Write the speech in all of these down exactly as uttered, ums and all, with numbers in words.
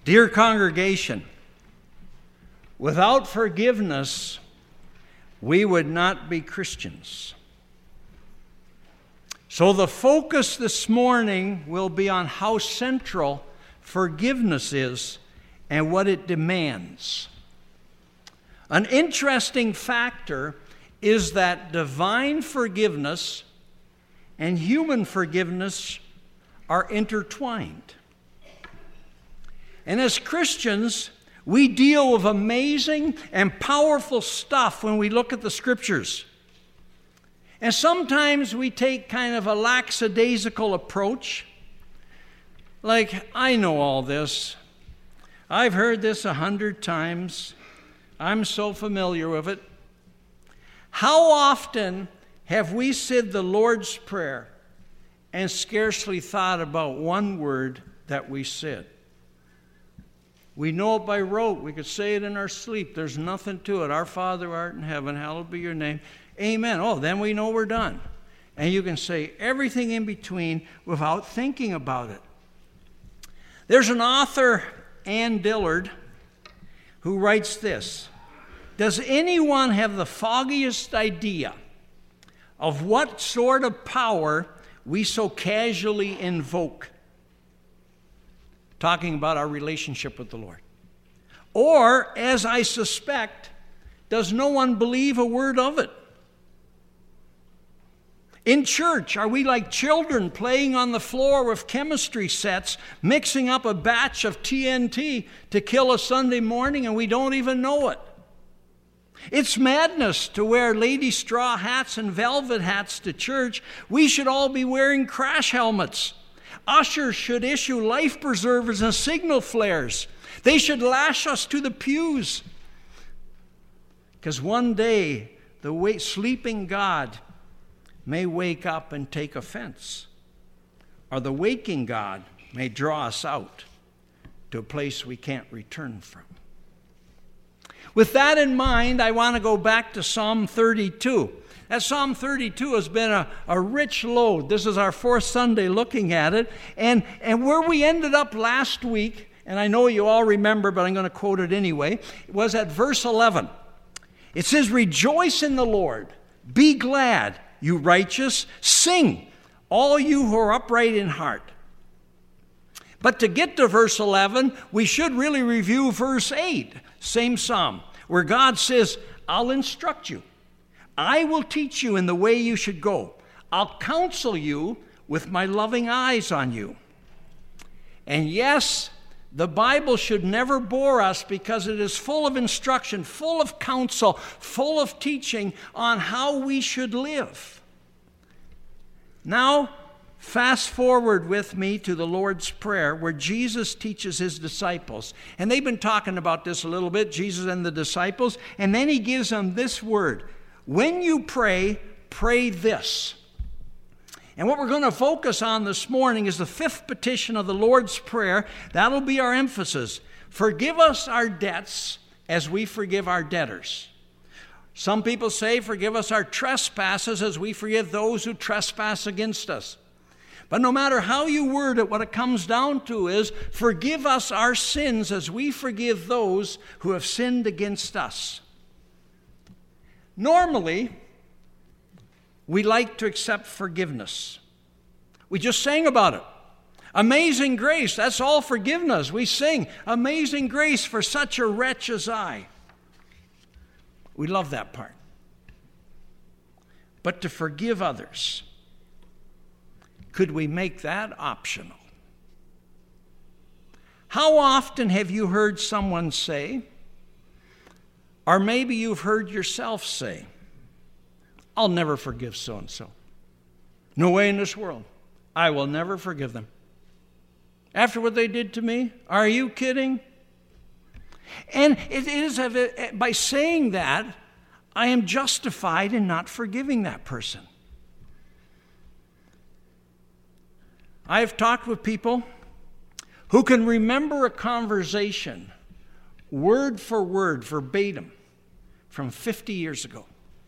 Dear congregation, without forgiveness, we would not be Christians. So the focus this morning will be on how central forgiveness is and what it demands. An interesting factor is that divine forgiveness and human forgiveness are intertwined. And as Christians, we deal with amazing and powerful stuff when we look at the Scriptures. And sometimes we take kind of a lackadaisical approach. Like, I know all this. I've heard this a hundred times. I'm so familiar with it. How often have we said the Lord's Prayer and scarcely thought about one word that we said? We know it by rote. We could say it in our sleep. There's nothing to it. Our Father who art in heaven, hallowed be your name. Amen. Oh, then we know we're done. And you can say everything in between without thinking about it. There's an author, Ann Dillard, who writes this. Does anyone have the foggiest idea of what sort of power we so casually invoke? Talking about our relationship with the Lord. Or, as I suspect, does no one believe a word of it? In church, are we like children playing on the floor with chemistry sets, mixing up a batch of T N T to kill a Sunday morning and we don't even know it? It's madness to wear lady straw hats and velvet hats to church. We should all be wearing crash helmets. Ushers should issue life preservers and signal flares. They should lash us to the pews. Because one day, the wait, sleeping God may wake up and take offense. Or the waking God may draw us out to a place we can't return from. With that in mind, I want to go back to Psalm thirty-two. That Psalm thirty-two has been a, a rich load. This is our fourth Sunday looking at it. And, and where we ended up last week, and I know you all remember, but I'm going to quote it anyway, was at verse eleven. It says, "Rejoice in the Lord, be glad, you righteous, sing, all you who are upright in heart." But to get to verse eleven, we should really review verse eight, same psalm, where God says, "I'll instruct you. I will teach you in the way you should go. I'll counsel you with my loving eyes on you." And yes, the Bible should never bore us because it is full of instruction, full of counsel, full of teaching on how we should live. Now, fast forward with me to the Lord's Prayer where Jesus teaches his disciples. And they've been talking about this a little bit, Jesus and the disciples. And then he gives them this word. When you pray, pray this. And what we're going to focus on this morning is the fifth petition of the Lord's Prayer. That'll be our emphasis. Forgive us our debts as we forgive our debtors. Some people say, forgive us our trespasses as we forgive those who trespass against us. But no matter how you word it, what it comes down to is, forgive us our sins as we forgive those who have sinned against us. Normally, we like to accept forgiveness. We just sang about it. Amazing grace, that's all forgiveness. We sing, amazing grace for such a wretch as I. We love that part. But to forgive others, could we make that optional? How often have you heard someone say, or maybe you've heard yourself say, "I'll never forgive so-and-so. No way in this world. I will never forgive them. After what they did to me? Are you kidding?" And it is by saying that, I am justified in not forgiving that person. I have talked with people who can remember a conversation word for word, verbatim, from fifty years ago.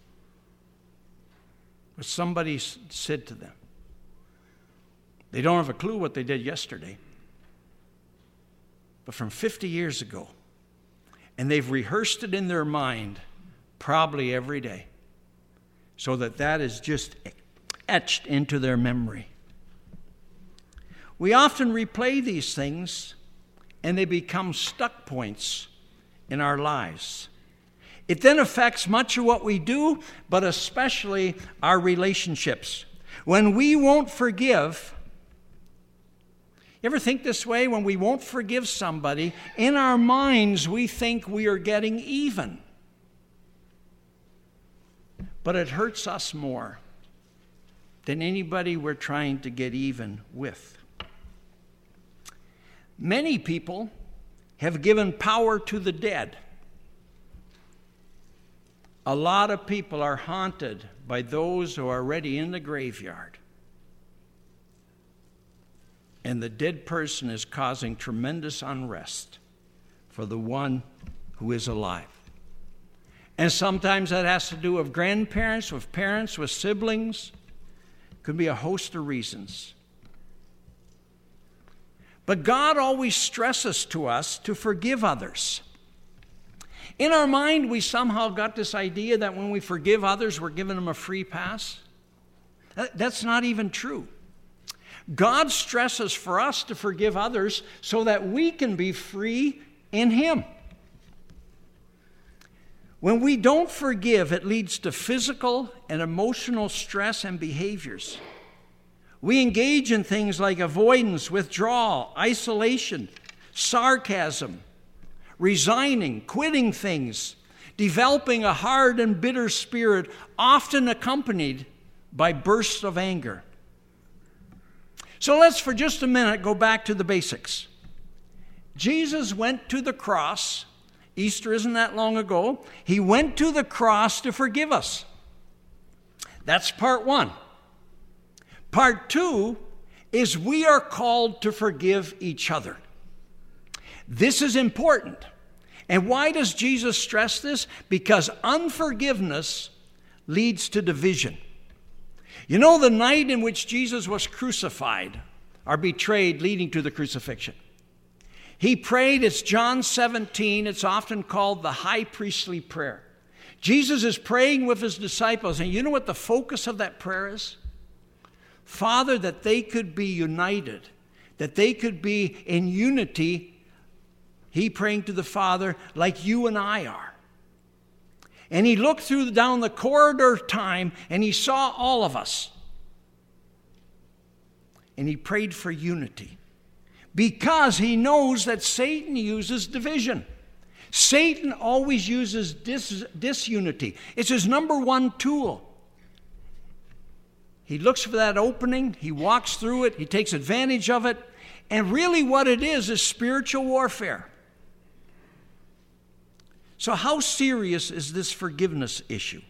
What somebody said to them. They don't have a clue what they did yesterday. but from fifty years ago. And they've rehearsed it in their mind probably every day, so that that is just etched into their memory. We often replay these things, and they become stuck points in our lives. It then affects much of what we do, but especially our relationships. When we won't forgive, you ever think this way? When we won't forgive somebody, in our minds we think we are getting even. But it hurts us more than anybody we're trying to get even with. Many people have given power to the dead. A lot of people are haunted by those who are already in the graveyard. And the dead person is causing tremendous unrest for the one who is alive. And sometimes that has to do with grandparents, with parents, with siblings. Could be a host of reasons. But God always stresses to us to forgive others. In our mind, we somehow got this idea that when we forgive others, we're giving them a free pass. That's not even true. God stresses for us to forgive others so that we can be free in Him. When we don't forgive, it leads to physical and emotional stress and behaviors. We engage in things like avoidance, withdrawal, isolation, sarcasm, resigning, quitting things, developing a hard and bitter spirit, often accompanied by bursts of anger. So let's for just a minute go back to the basics. Jesus went to the cross. Easter isn't that long ago. He went to the cross to forgive us. That's part one. Part two is we are called to forgive each other. This is important. And why does Jesus stress this? Because unforgiveness leads to division. You know, the night in which Jesus was crucified or betrayed, leading to the crucifixion, he prayed, it's John seventeen, it's often called the high priestly prayer. Jesus is praying with his disciples, and you know what the focus of that prayer is? Father, that they could be united, that they could be in unity. He praying to the Father like you and I are. And he looked through down the corridor of time and he saw all of us. And he prayed for unity. Because he knows that Satan uses division. Satan always uses dis- disunity. It's his number one tool. He looks for that opening, he walks through it, he takes advantage of it, and really what it is is spiritual warfare. So how serious is this forgiveness issue?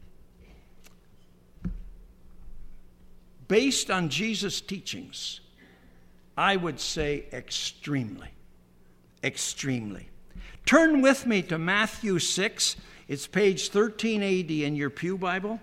Based on Jesus' teachings, I would say extremely, extremely. Turn with me to Matthew six. It's page thirteen eighty in your Pew Bible.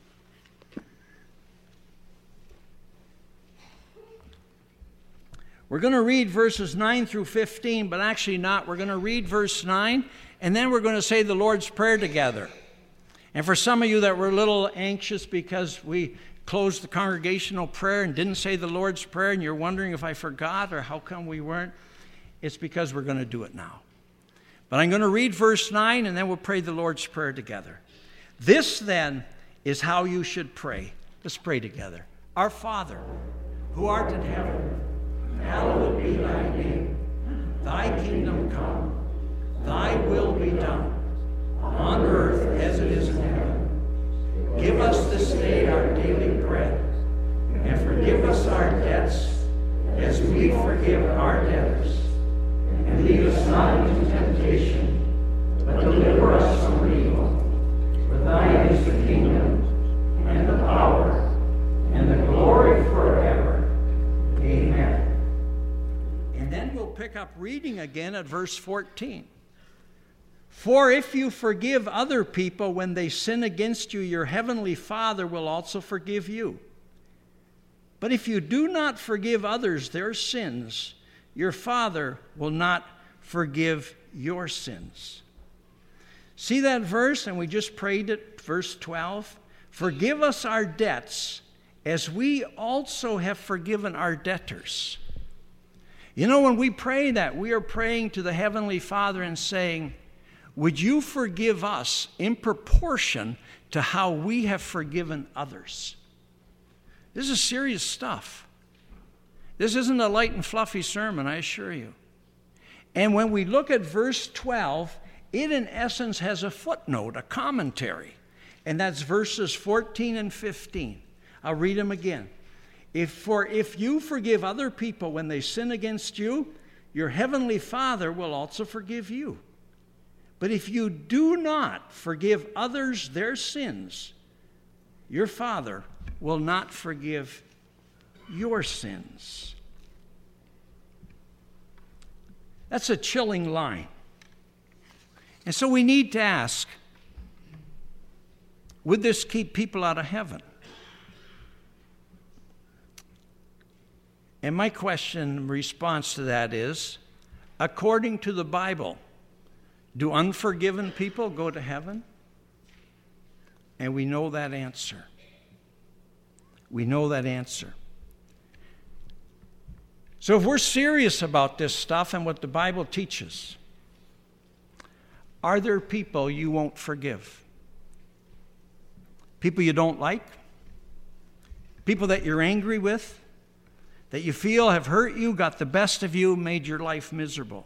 We're going to read verses nine through fifteen, but actually not. We're going to read verse nine, and then we're going to say the Lord's Prayer together. And for some of you that were a little anxious because we closed the congregational prayer and didn't say the Lord's Prayer, and you're wondering if I forgot or how come we weren't, it's because we're going to do it now. But I'm going to read verse nine, and then we'll pray the Lord's Prayer together. This, then, is how you should pray. Let's pray together. Our Father, who art in heaven, hallowed be thy name. Thy kingdom come. Thy will be done, on earth as it is in heaven. Give us this day our daily bread, and forgive us our debts as we forgive our debtors. And lead us not into temptation, but deliver us from evil. For thine is the kingdom, and the power, and the glory forever. Amen. And then we'll pick up reading again at verse fourteen. For if you forgive other people when they sin against you, your heavenly Father will also forgive you. But if you do not forgive others their sins, your Father will not forgive your sins. See that verse? And we just prayed it, verse twelve. Forgive us our debts as we also have forgiven our debtors. You know, when we pray that, we are praying to the Heavenly Father and saying, would you forgive us in proportion to how we have forgiven others? This is serious stuff. This isn't a light and fluffy sermon, I assure you. And when we look at verse twelve, it in essence has a footnote, a commentary. And that's verses fourteen and fifteen. I'll read them again. If, for if you forgive other people when they sin against you, your heavenly Father will also forgive you. But if you do not forgive others their sins, your Father will not forgive your sins. That's a chilling line. And so we need to ask, would this keep people out of heaven? And my question in response to that is, according to the Bible, do unforgiven people go to heaven? And we know that answer. We know that answer. So if we're serious about this stuff and what the Bible teaches, are there people you won't forgive? People you don't like? People that you're angry with? That you feel have hurt you, got the best of you, made your life miserable?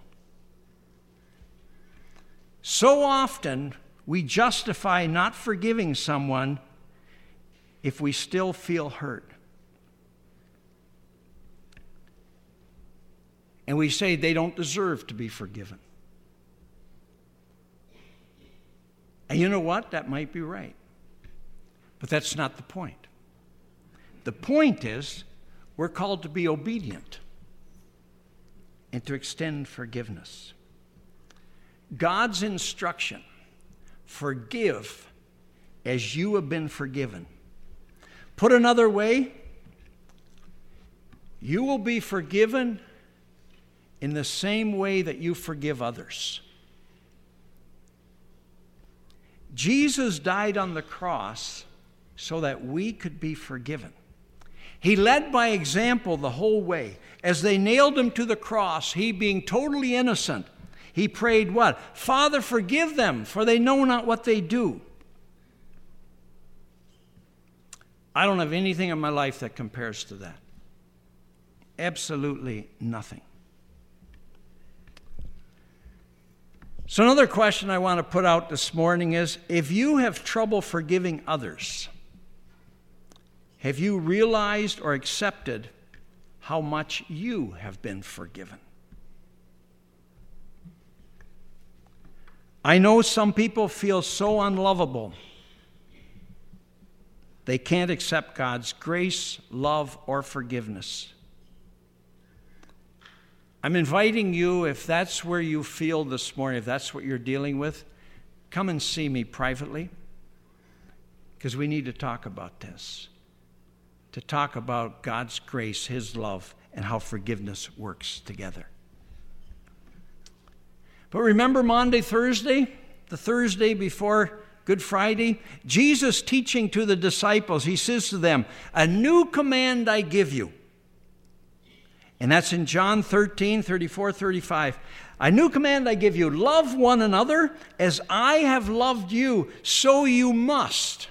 So often, we justify not forgiving someone if we still feel hurt. And we say they don't deserve to be forgiven. And you know what? That might be right. But that's not the point. The point is, we're called to be obedient and to extend forgiveness. God's instruction, forgive as you have been forgiven. Put another way, you will be forgiven in the same way that you forgive others. Jesus died on the cross so that we could be forgiven. He led by example the whole way. As they nailed him to the cross, he being totally innocent, he prayed what? Father, forgive them, for they know not what they do. I don't have anything in my life that compares to that. Absolutely nothing. So another question I want to put out this morning is, if you have trouble forgiving others, have you realized or accepted how much you have been forgiven? I know some people feel so unlovable. They can't accept God's grace, love, or forgiveness. I'm inviting you, if that's where you feel this morning, if that's what you're dealing with, come and see me privately, because we need to talk about this. To talk about God's grace, His love, and how forgiveness works together. But remember Maundy Thursday, the Thursday before Good Friday? Jesus teaching to the disciples, He says to them, a new command I give you. And that's in John thirteen, thirty-four, thirty-five. A new command I give you, love one another as I have loved you, so you must.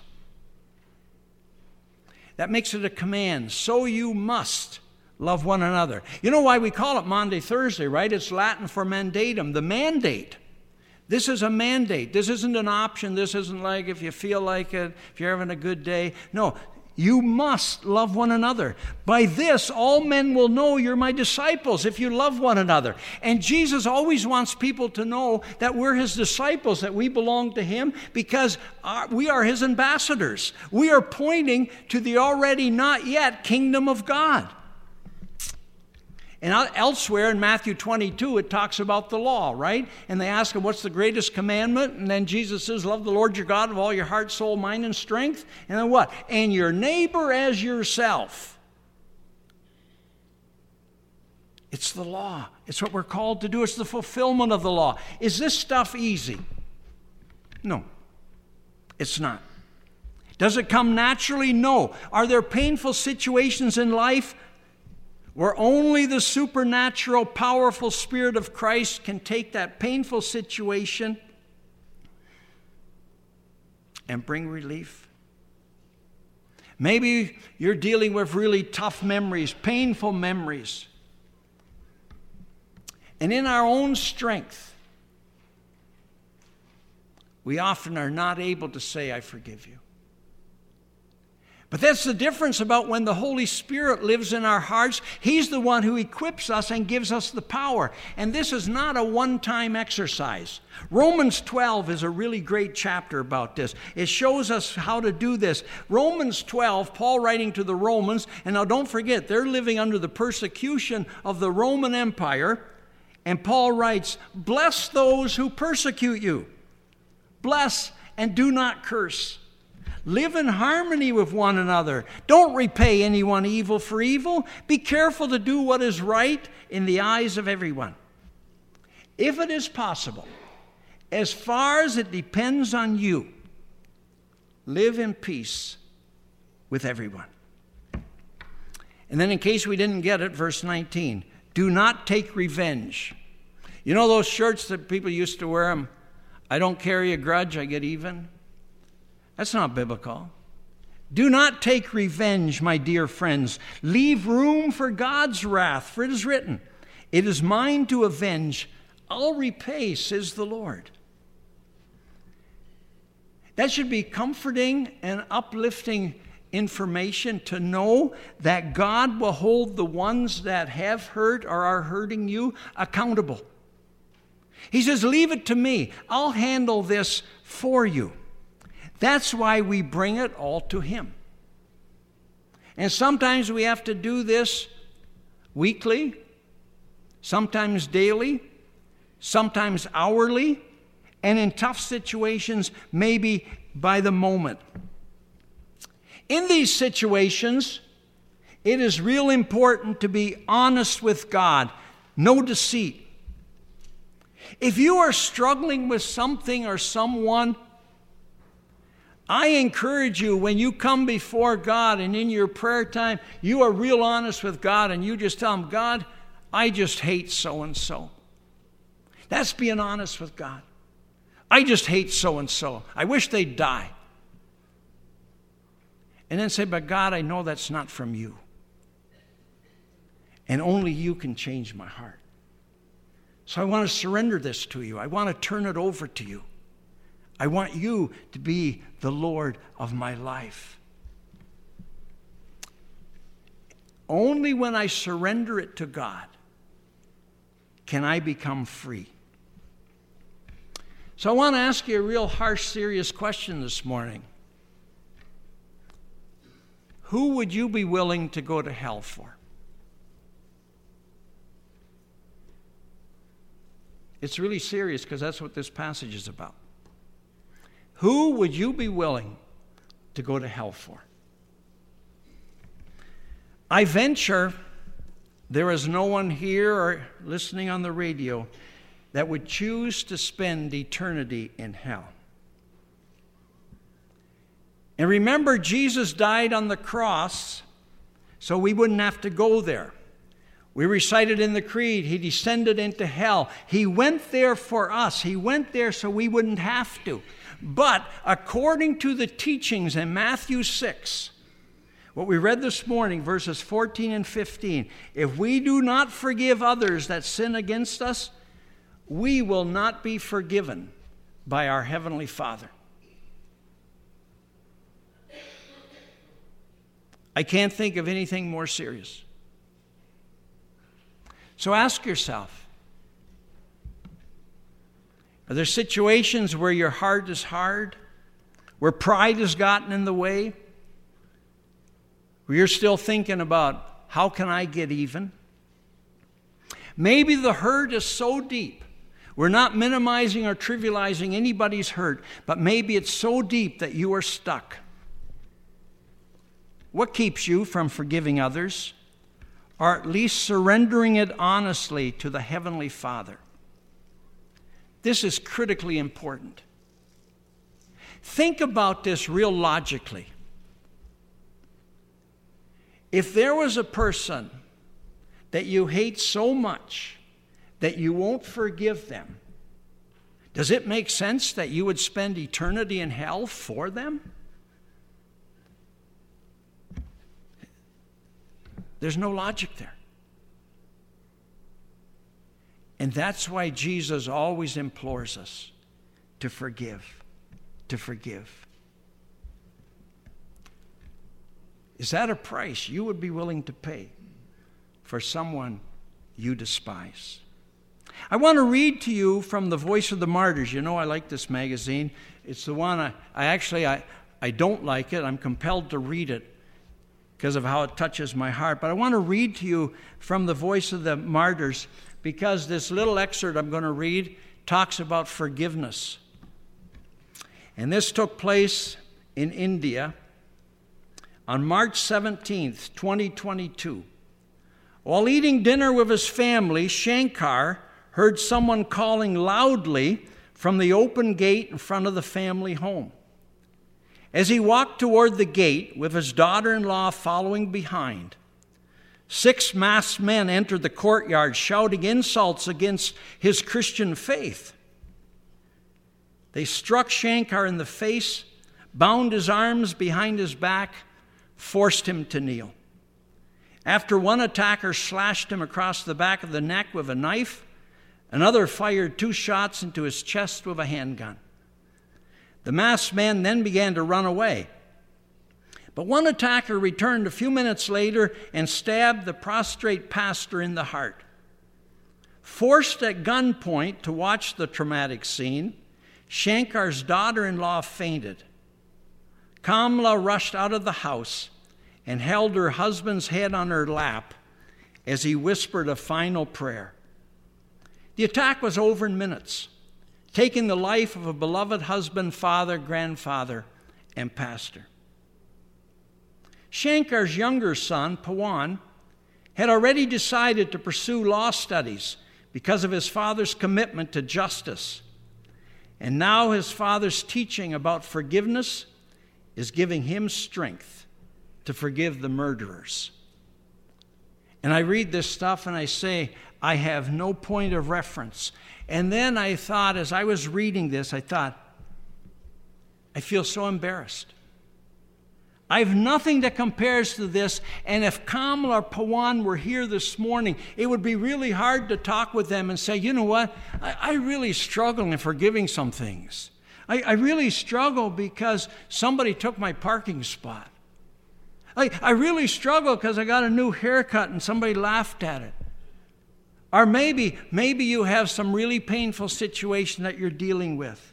That makes it a command. So you must love one another. You know why we call it Maundy Thursday, right? It's Latin for mandatum, the mandate. This is a mandate. This isn't an option. This isn't like if you feel like it, if you're having a good day. No, you must love one another. By this, all men will know you're my disciples if you love one another. And Jesus always wants people to know that we're His disciples, that we belong to Him, because our, we are His ambassadors. We are pointing to the already not yet kingdom of God. And elsewhere in Matthew twenty-two, it talks about the law, right? And they ask Him, what's the greatest commandment? And then Jesus says, love the Lord your God with all your heart, soul, mind, and strength. And then what? And your neighbor as yourself. It's the law. It's what we're called to do. It's the fulfillment of the law. Is this stuff easy? No, it's not. Does it come naturally? No. Are there painful situations in life where only the supernatural, powerful Spirit of Christ can take that painful situation and bring relief? Maybe you're dealing with really tough memories, painful memories. And in our own strength, we often are not able to say, I forgive you. But that's the difference about when the Holy Spirit lives in our hearts. He's the one who equips us and gives us the power. And this is not a one-time exercise. Romans twelve is a really great chapter about this. It shows us how to do this. Romans twelve, Paul writing to the Romans, and now don't forget, they're living under the persecution of the Roman Empire. And Paul writes, bless those who persecute you. Bless and do not curse. Live in harmony with one another. Don't repay anyone evil for evil. Be careful to do what is right in the eyes of everyone. If it is possible, as far as it depends on you, live in peace with everyone. And then in case we didn't get it, verse nineteen, do not take revenge. You know those shirts that people used to wear them? I don't carry a grudge, I get even. That's not biblical. Do not take revenge, my dear friends. Leave room for God's wrath, for it is written, it is mine to avenge. I'll repay, says the Lord. That should be comforting and uplifting information to know that God will hold the ones that have hurt or are hurting you accountable. He says, leave it to me. I'll handle this for you. That's why we bring it all to Him. And sometimes we have to do this weekly, sometimes daily, sometimes hourly, and in tough situations, maybe by the moment. In these situations, it is real important to be honest with God, no deceit. If you are struggling with something or someone, I encourage you, when you come before God and in your prayer time, you are real honest with God and you just tell Him, God, I just hate so-and-so. That's being honest with God. I just hate so-and-so. I wish they'd die. And then say, but God, I know that's not from you. And only you can change my heart. So I want to surrender this to you. I want to turn it over to you. I want you to be the Lord of my life. Only when I surrender it to God can I become free. So I want to ask you a real harsh, serious question this morning. Who would you be willing to go to hell for? It's really serious because that's what this passage is about. Who would you be willing to go to hell for? I venture there is no one here or listening on the radio that would choose to spend eternity in hell. And remember, Jesus died on the cross so we wouldn't have to go there. We recited in the creed, He descended into hell. He went there for us. He went there so we wouldn't have to. But according to the teachings in Matthew six, what we read this morning, verses fourteen and fifteen, if we do not forgive others that sin against us, we will not be forgiven by our Heavenly Father. I can't think of anything more serious. So ask yourself, are there situations where your heart is hard, where pride has gotten in the way, where you're still thinking about, how can I get even? Maybe the hurt is so deep. We're not minimizing or trivializing anybody's hurt, but maybe it's so deep that you are stuck. What keeps you from forgiving others or at least surrendering it honestly to the Heavenly Father. This is critically important. Think about this real logically. If there was a person that you hate so much that you won't forgive them, does it make sense that you would spend eternity in hell for them? There's no logic there. And that's why Jesus always implores us to forgive, to forgive. Is that a price you would be willing to pay for someone you despise? I want to read to you from the Voice of the Martyrs. You know I like this magazine. It's the one I, I actually, I, I don't like it. I'm compelled to read it because of how it touches my heart. But I want to read to you from the Voice of the Martyrs because this little excerpt I'm going to read talks about forgiveness. And this took place in India on March seventeenth, twenty twenty-two. While eating dinner with his family, Shankar heard someone calling loudly from the open gate in front of the family home. As he walked toward the gate with his daughter-in-law following behind, six masked men entered the courtyard shouting insults against his Christian faith. They struck Shankar in the face, bound his arms behind his back, forced him to kneel. After one attacker slashed him across the back of the neck with a knife, another fired two shots into his chest with a handgun. The masked men then began to run away. But one attacker returned a few minutes later and stabbed the prostrate pastor in the heart. Forced at gunpoint to watch the traumatic scene, Shankar's daughter-in-law fainted. Kamla rushed out of the house and held her husband's head on her lap as he whispered a final prayer. The attack was over in minutes, taking the life of a beloved husband, father, grandfather, and pastor. Shankar's younger son, Pawan, had already decided to pursue law studies because of his father's commitment to justice. And now his father's teaching about forgiveness is giving him strength to forgive the murderers. And I read this stuff and I say, I have no point of reference. And then I thought, as I was reading this, I thought, I feel so embarrassed. I have nothing that compares to this, and if Kamla or Pawan were here this morning, it would be really hard to talk with them and say, you know what, I, I really struggle in forgiving some things. I, I really struggle because somebody took my parking spot. I, I really struggle because I got a new haircut and somebody laughed at it. Or maybe, maybe you have some really painful situation that you're dealing with.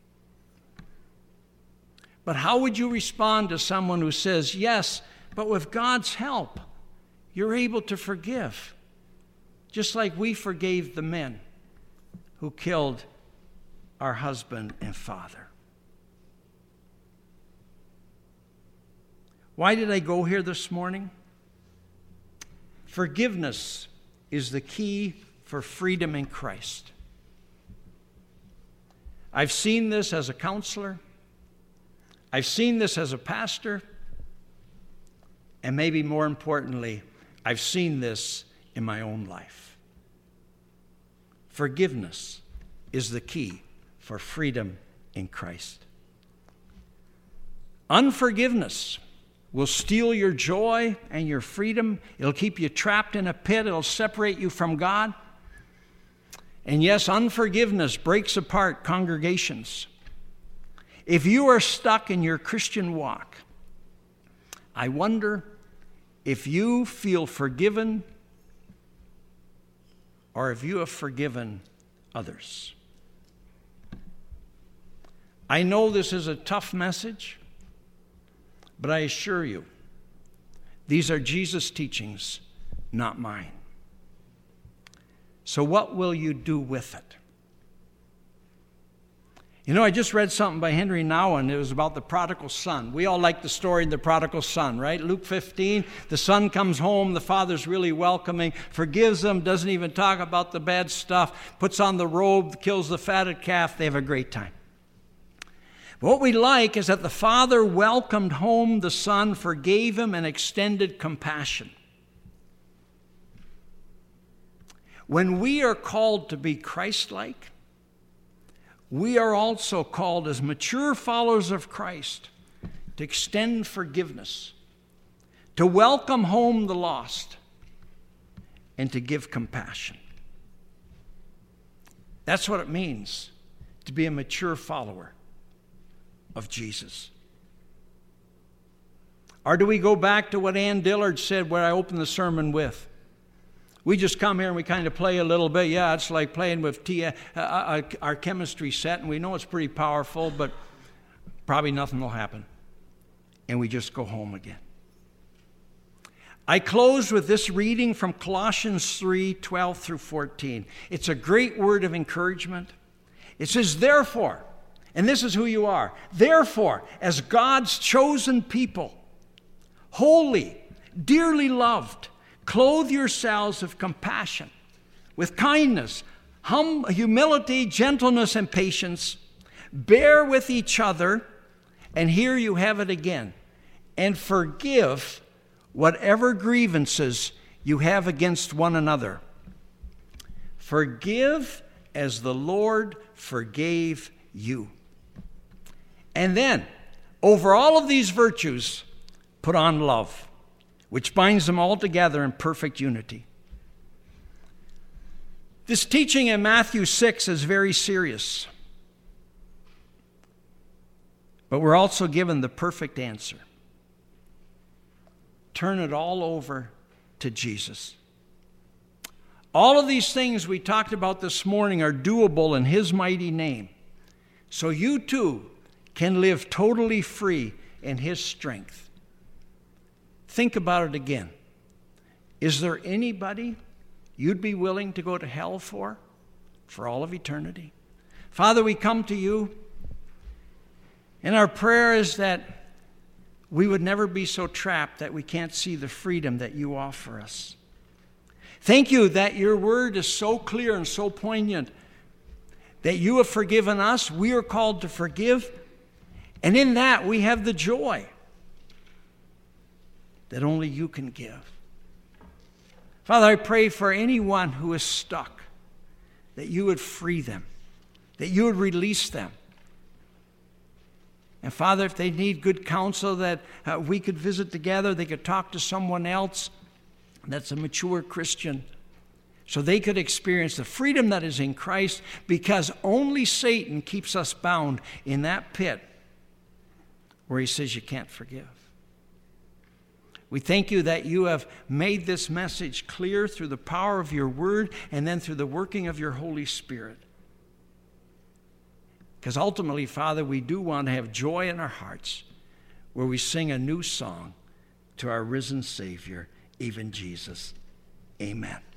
But how would you respond to someone who says, yes, but with God's help, you're able to forgive, just like we forgave the men who killed our husband and father? Why did I go here this morning? Forgiveness is the key for freedom in Christ. I've seen this as a counselor. I've seen this as a pastor. And maybe more importantly, I've seen this in my own life. Forgiveness is the key for freedom in Christ. Unforgiveness will steal your joy and your freedom. It'll keep you trapped in a pit. It'll separate you from God. And yes, unforgiveness breaks apart congregations. If you are stuck in your Christian walk, I wonder if you feel forgiven or if you have forgiven others. I know this is a tough message, but I assure you, these are Jesus' teachings, not mine. So what will you do with it? You know, I just read something by Henry Nouwen. It was about the prodigal son. We all like the story of the prodigal son, right? Luke fifteen, the son comes home, the father's really welcoming, forgives him, doesn't even talk about the bad stuff, puts on the robe, kills the fatted calf. They have a great time. But what we like is that the father welcomed home the son, forgave him, and extended compassion. When we are called to be Christ-like, we are also called as mature followers of Christ to extend forgiveness, to welcome home the lost, and to give compassion. That's what it means to be a mature follower of Jesus. Or do we go back to what Ann Dillard said, where I opened the sermon with? We just come here and we kind of play a little bit. Yeah, it's like playing with T- uh, uh, our chemistry set, and we know it's pretty powerful, but probably nothing will happen. And we just go home again. I close with this reading from Colossians three, twelve through fourteen. It's a great word of encouragement. It says, therefore, and this is who you are, therefore, as God's chosen people, holy, dearly loved, clothe yourselves with compassion, with kindness, hum- humility, gentleness, and patience. Bear with each other, and here you have it again, and forgive whatever grievances you have against one another. Forgive as the Lord forgave you. And then, over all of these virtues, put on love, which binds them all together in perfect unity. This teaching in Matthew six is very serious. But we're also given the perfect answer. Turn it all over to Jesus. All of these things we talked about this morning are doable in His mighty name. So you too can live totally free in His strength. Think about it again. Is there anybody you'd be willing to go to hell for, for all of eternity? Father, we come to you, and our prayer is that we would never be so trapped that we can't see the freedom that you offer us. Thank you that your word is so clear and so poignant, that you have forgiven us, we are called to forgive, and in that we have the joy that only you can give. Father, I pray for anyone who is stuck, that you would free them, that you would release them. And Father, if they need good counsel that uh, we could visit together, they could talk to someone else that's a mature Christian, so they could experience the freedom that is in Christ, because only Satan keeps us bound in that pit where he says you can't forgive. We thank you that you have made this message clear through the power of your word and then through the working of your Holy Spirit. Because ultimately, Father, we do want to have joy in our hearts where we sing a new song to our risen Savior, even Jesus. Amen.